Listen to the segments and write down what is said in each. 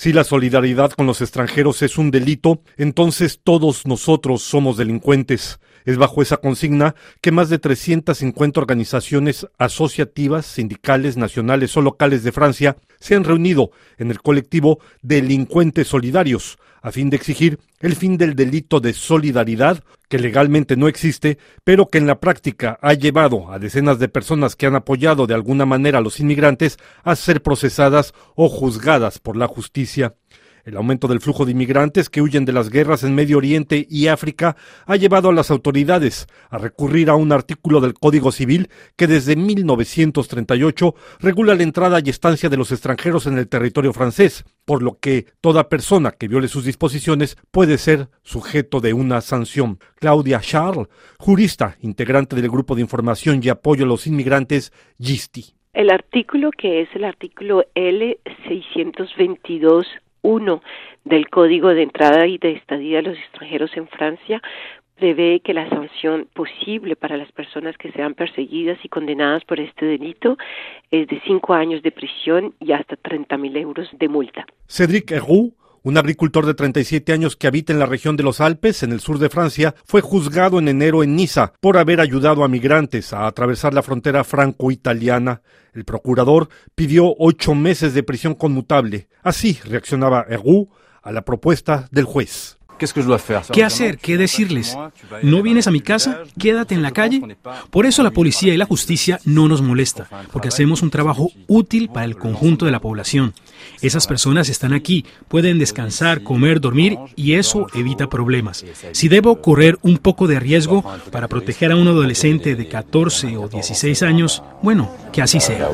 Si la solidaridad con los extranjeros es un delito, entonces todos nosotros somos delincuentes. Es bajo esa consigna que más de 350 organizaciones asociativas, sindicales, nacionales o locales de Francia se han reunido en el colectivo Delincuentes Solidarios, a fin de exigir el fin del delito de solidaridad, que legalmente no existe, pero que en la práctica ha llevado a decenas de personas que han apoyado de alguna manera a los inmigrantes a ser procesadas o juzgadas por la justicia. El aumento del flujo de inmigrantes que huyen de las guerras en Medio Oriente y África ha llevado a las autoridades a recurrir a un artículo del Código Civil que desde 1938 regula la entrada y estancia de los extranjeros en el territorio francés, por lo que toda persona que viole sus disposiciones puede ser sujeto de una sanción. Claudia Charles, jurista, integrante del Grupo de Información y Apoyo a los Inmigrantes, GISTI. El artículo, que es el artículo L622 del Código de Entrada y de Estadía de los Extranjeros en Francia, prevé que la sanción posible para las personas que sean perseguidas y condenadas por este delito es de 5 años de prisión y hasta 30.000 euros de multa. Cédric Herroux, un agricultor de 37 años que habita en la región de los Alpes, en el sur de Francia, fue juzgado en enero en Niza por haber ayudado a migrantes a atravesar la frontera franco-italiana. El procurador pidió 8 meses de prisión conmutable. Así reaccionaba Herroux a la propuesta del juez. ¿Qué hacer? ¿Qué decirles? ¿No vienes a mi casa? ¿Quédate en la calle? Por eso la policía y la justicia no nos molesta, porque hacemos un trabajo útil para el conjunto de la población. Esas personas están aquí, pueden descansar, comer, dormir, y eso evita problemas. Si debo correr un poco de riesgo para proteger a un adolescente de 14 o 16 años, bueno, que así sea.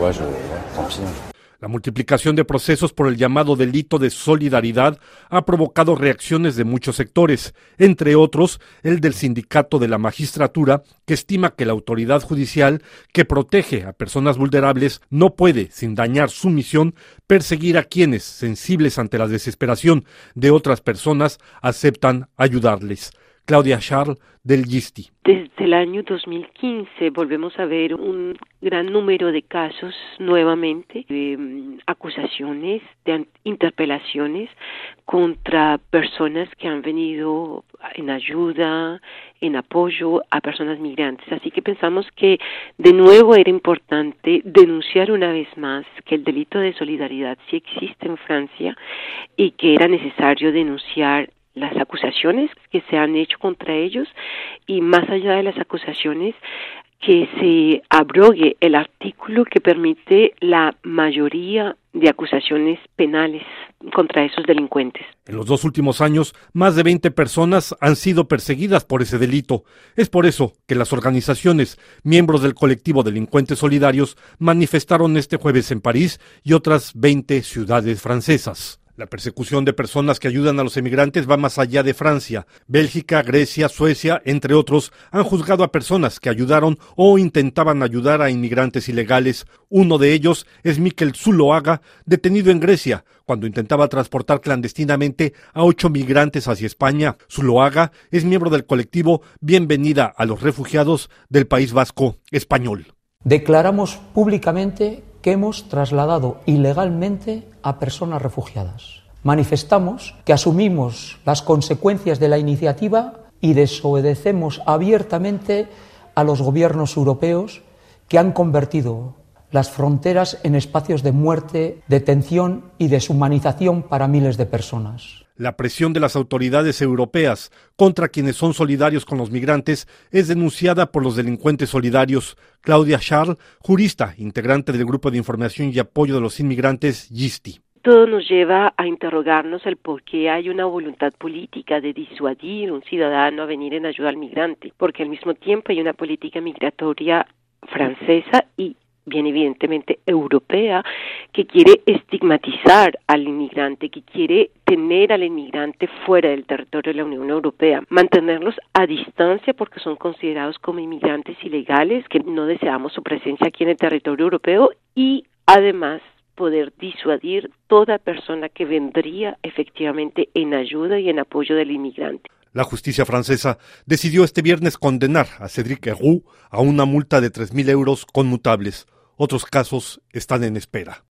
La multiplicación de procesos por el llamado delito de solidaridad ha provocado reacciones de muchos sectores, entre otros el del Sindicato de la Magistratura, que estima que la autoridad judicial que protege a personas vulnerables no puede, sin dañar su misión, perseguir a quienes, sensibles ante la desesperación de otras personas, aceptan ayudarles. Claudia Charles, del GISTI. Desde el año 2015 volvemos a ver un gran número de casos nuevamente, de acusaciones, de interpelaciones contra personas que han venido en ayuda, en apoyo a personas migrantes. Así que pensamos que de nuevo era importante denunciar una vez más que el delito de solidaridad sí existe en Francia y que era necesario denunciar las acusaciones que se han hecho contra ellos y, más allá de las acusaciones, que se abrogue el artículo que permite la mayoría de acusaciones penales contra esos delincuentes. En los 2 últimos años, más de 20 personas han sido perseguidas por ese delito. Es por eso que las organizaciones, miembros del colectivo Delincuentes Solidarios, manifestaron este jueves en París y otras 20 ciudades francesas. La persecución de personas que ayudan a los emigrantes va más allá de Francia. Bélgica, Grecia, Suecia, entre otros, han juzgado a personas que ayudaron o intentaban ayudar a inmigrantes ilegales. Uno de ellos es Mikel Zuloaga, detenido en Grecia, cuando intentaba transportar clandestinamente a 8 migrantes hacia España. Zuloaga es miembro del colectivo Bienvenida a los Refugiados del País Vasco español. Declaramos públicamente que hemos trasladado ilegalmente a personas refugiadas. Manifestamos que asumimos las consecuencias de la iniciativa y desobedecemos abiertamente a los gobiernos europeos que han convertido las fronteras en espacios de muerte, detención y deshumanización para miles de personas. La presión de las autoridades europeas contra quienes son solidarios con los migrantes es denunciada por los delincuentes solidarios. Claudia Charles, jurista, integrante del Grupo de Información y Apoyo de los Inmigrantes, GISTI. Todo nos lleva a interrogarnos el por qué hay una voluntad política de disuadir a un ciudadano a venir en ayuda al migrante, porque al mismo tiempo hay una política migratoria francesa y bien evidentemente europea, que quiere estigmatizar al inmigrante, que quiere tener al inmigrante fuera del territorio de la Unión Europea, mantenerlos a distancia porque son considerados como inmigrantes ilegales, que no deseamos su presencia aquí en el territorio europeo, y además poder disuadir toda persona que vendría efectivamente en ayuda y en apoyo del inmigrante. La justicia francesa decidió este viernes condenar a Cédric Herroux a una multa de 3.000 euros conmutables. Otros casos están en espera.